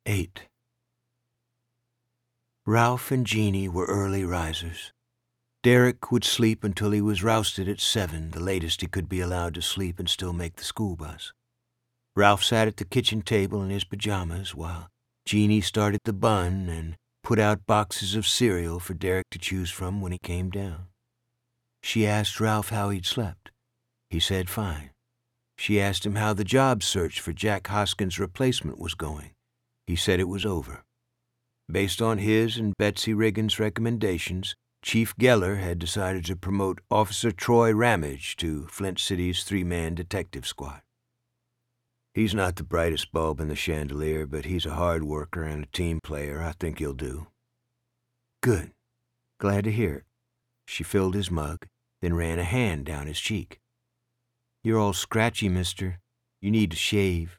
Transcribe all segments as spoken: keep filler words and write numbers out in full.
Eight. Ralph and Jeannie were early risers. Derek would sleep until he was rousted at seven, the latest he could be allowed to sleep and still make the school bus. Ralph sat at the kitchen table in his pajamas while Jeannie started the bun and put out boxes of cereal for Derek to choose from when he came down. She asked Ralph how he'd slept. He said fine. She asked him how the job search for Jack Hoskins' replacement was going. He said it was over. Based on his and Betsy Riggins' recommendations, Chief Geller had decided to promote Officer Troy Ramage to Flint City's three-man detective squad. He's not the brightest bulb in the chandelier, but he's a hard worker and a team player. I think he'll do. Good. Glad to hear it. She filled his mug, then ran a hand down his cheek. You're all scratchy, mister. You need to shave.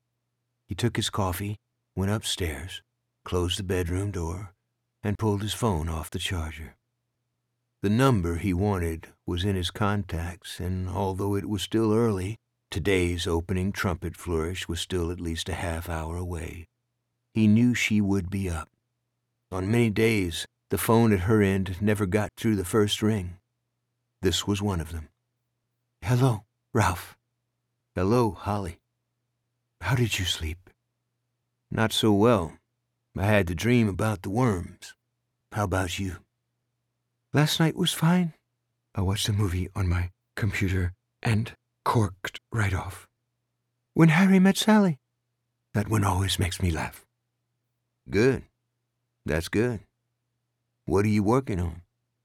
He took his coffee, went upstairs, closed the bedroom door, and pulled his phone off the charger. The number he wanted was in his contacts, and although it was still early, today's opening trumpet flourish was still at least a half hour away. He knew she would be up. On many days, the phone at her end never got through the first ring. This was one of them. Hello, Ralph. Hello, Holly. How did you sleep? Not so well. I had the dream about the worms. How about you? Last night was fine. I watched a movie on my computer and corked right off. When Harry Met Sally. That one always makes me laugh. Good. That's good. What are you working on?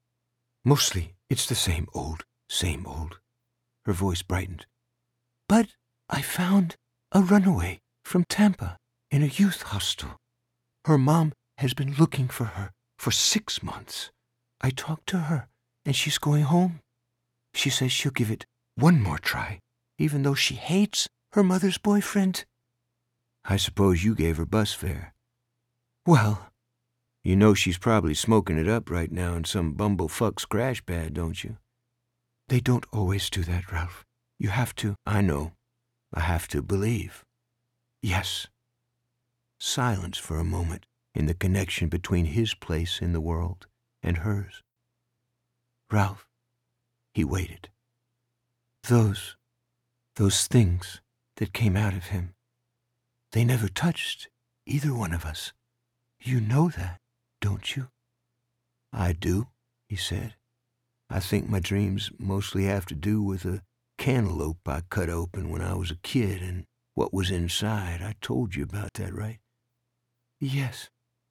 Mostly, it's the same old, same old. Her voice brightened. But I found a runaway from Tampa in a youth hostel. Her mom has been looking for her for six months. I talked to her, and she's going home. She says she'll give it one more try, even though she hates her mother's boyfriend. I suppose you gave her bus fare. Well, you know she's probably smoking it up right now in some bumblefuck's crash pad, don't you? They don't always do that, Ralph. You have to. I know. I have to believe. Yes. Silence for a moment in the connection between his place in the world and hers. Ralph, he waited. Those, those things that came out of him, they never touched either one of us. You know that, don't you? I do, he said. I think my dreams mostly have to do with a cantaloupe I cut open when I was a kid and what was inside. I told you about that, right? Yes.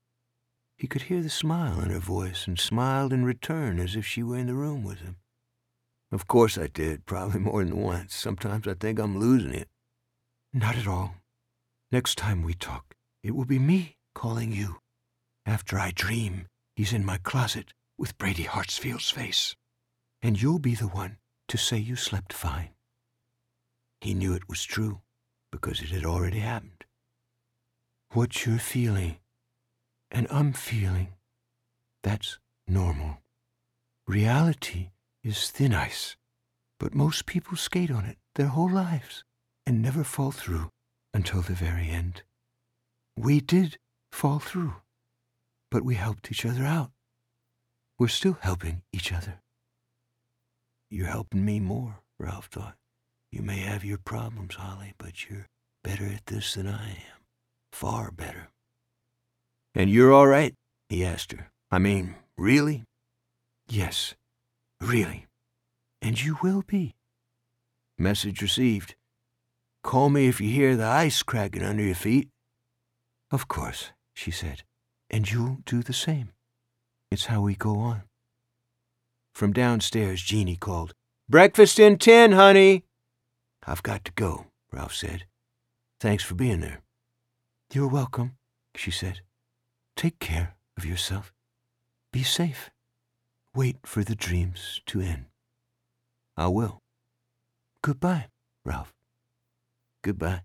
He could hear the smile in her voice and smiled in return as if she were in the room with him. Of course I did, probably more than once. Sometimes I think I'm losing it. Not at all. Next time we talk, it will be me calling you. After I dream, he's in my closet with Brady Hartsfield's face. And you'll be the one to say you slept fine. He knew it was true because it had already happened. What you're feeling and I'm feeling, that's normal. Reality is thin ice, but most people skate on it their whole lives and never fall through until the very end. We did fall through, but we helped each other out. We're still helping each other. You're helping me more, Ralph thought. You may have your problems, Holly, but you're better at this than I am. Far better. And you're all right? He asked her. I mean, really? Yes, really. And you will be. Message received. Call me if you hear the ice cracking under your feet. Of course, she said. And you'll do the same. It's how we go on. From downstairs, Jeannie called, Breakfast in ten, honey. I've got to go, Ralph said. Thanks for being there. You're welcome, she said. Take care of yourself. Be safe. Wait for the dreams to end. I will. Goodbye, Ralph. Goodbye.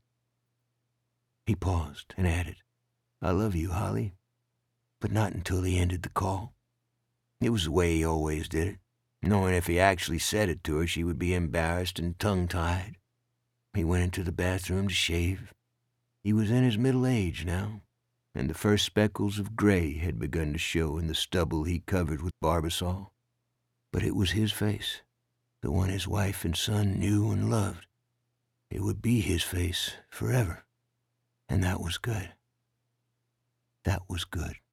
He paused and added, I love you, Holly. But not until he ended the call. It was the way he always did it, knowing if he actually said it to her, she would be embarrassed and tongue-tied. He went into the bathroom to shave. He was in his middle age now, and the first speckles of gray had begun to show in the stubble he covered with barbasol. But it was his face, the one his wife and son knew and loved. It would be his face forever, and that was good. That was good.